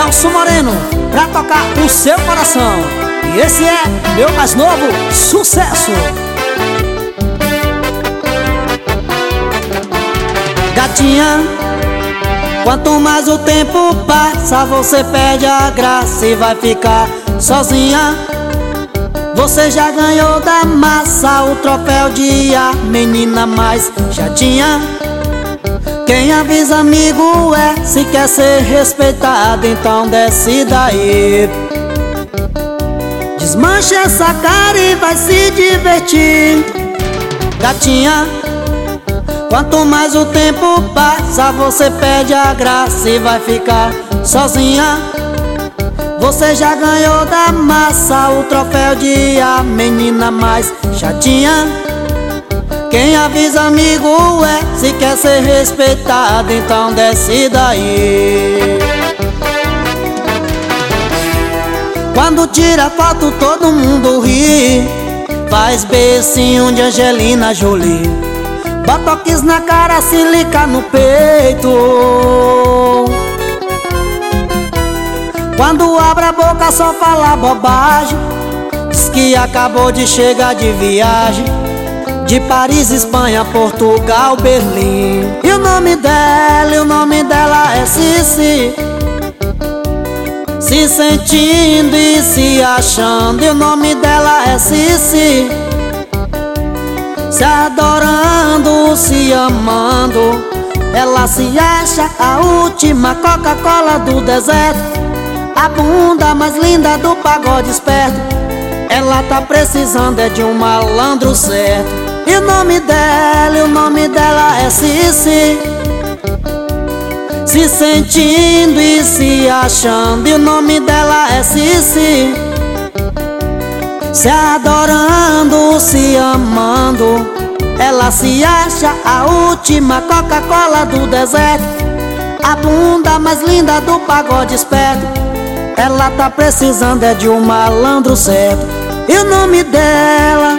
Nelson Moreno, pra tocar o seu coração. E esse é meu mais novo sucesso. Gatinha, quanto mais o tempo passa, você perde a graça e vai ficar sozinha. Você já ganhou da massa o troféu de a menina mais chatinha. Quem avisa amigo é, se quer ser respeitado, então desce daí. Desmanche essa cara e vai se divertir. Gatinha, quanto mais o tempo passa, você perde a graça e vai ficar sozinha. Você já ganhou da massa o troféu de a menina mais chatinha. Quem avisa amigo é, se quer ser respeitado, então desce daí. Quando tira foto todo mundo ri, faz beicinho de Angelina Jolie, botox na cara, silica no peito. Quando abre a boca só fala bobagem, diz que acabou de chegar de viagem, de Paris, Espanha, Portugal, Berlim. E o nome dela é Cici, se sentindo e se achando. E o nome dela é Cici, se adorando, se amando. Ela se acha a última Coca-Cola do deserto, a bunda mais linda do pagode esperto. Ela tá precisando é de um malandro certo. E o nome dela é Cici, se sentindo e se achando. E o nome dela é Cici, se adorando, se amando. Ela se acha a última Coca-Cola do deserto, a bunda mais linda do pagode esperto. Ela tá precisando é de um malandro certo. E o nome dela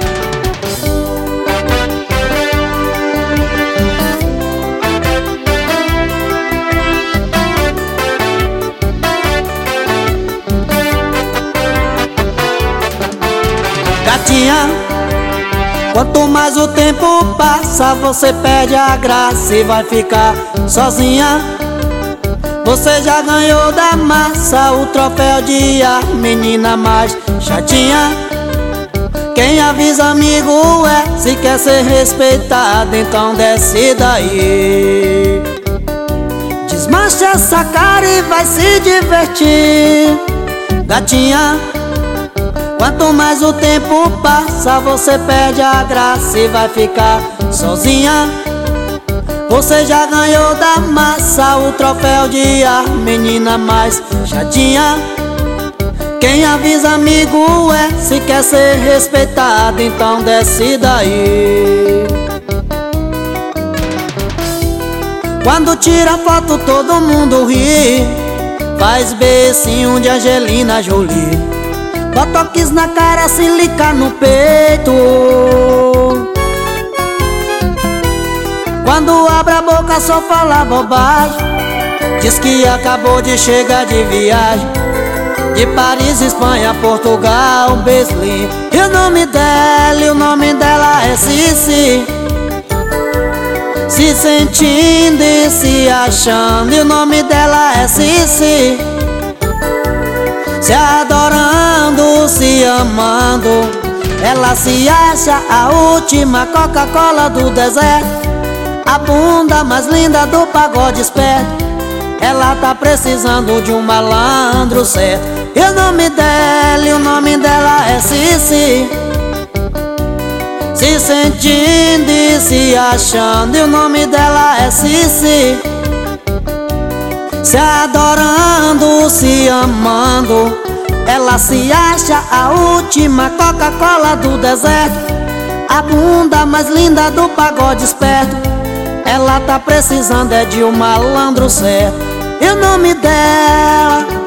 Gatinha, quanto mais o tempo passa, você perde a graça e vai ficar sozinha. Você já ganhou da massa o troféu de a menina mais chatinha. Quem avisa amigo é, se quer ser respeitado, então desce daí. Desmanche essa cara e vai se divertir. Gatinha, quanto mais o tempo passa, você perde a graça e vai ficar sozinha. Você já ganhou da massa o troféu de a menina mais chatinha. Quem avisa amigo é, se quer ser respeitado, então desce daí. Quando tira foto todo mundo ri, faz beicinho de Angelina Jolie, botox na cara, silica no peito. Quando abre a boca só fala bobagem, diz que acabou de chegar de viagem, de Paris, Espanha, Portugal, Berlim. E o nome dela é Cici, se sentindo e se achando. E o nome dela é Cici, se adorando, se amando. Ela se acha a última Coca-Cola do deserto, a bunda mais linda do pagode esperto. Ela tá precisando de um malandro certo. E o nome dela é Cici, se sentindo e se achando. E o nome dela é Cici, se adorando, se amando. Ela se acha a última Coca-Cola do deserto, a bunda mais linda do pagode esperto. Ela tá precisando é de um malandro certo. E o nome dela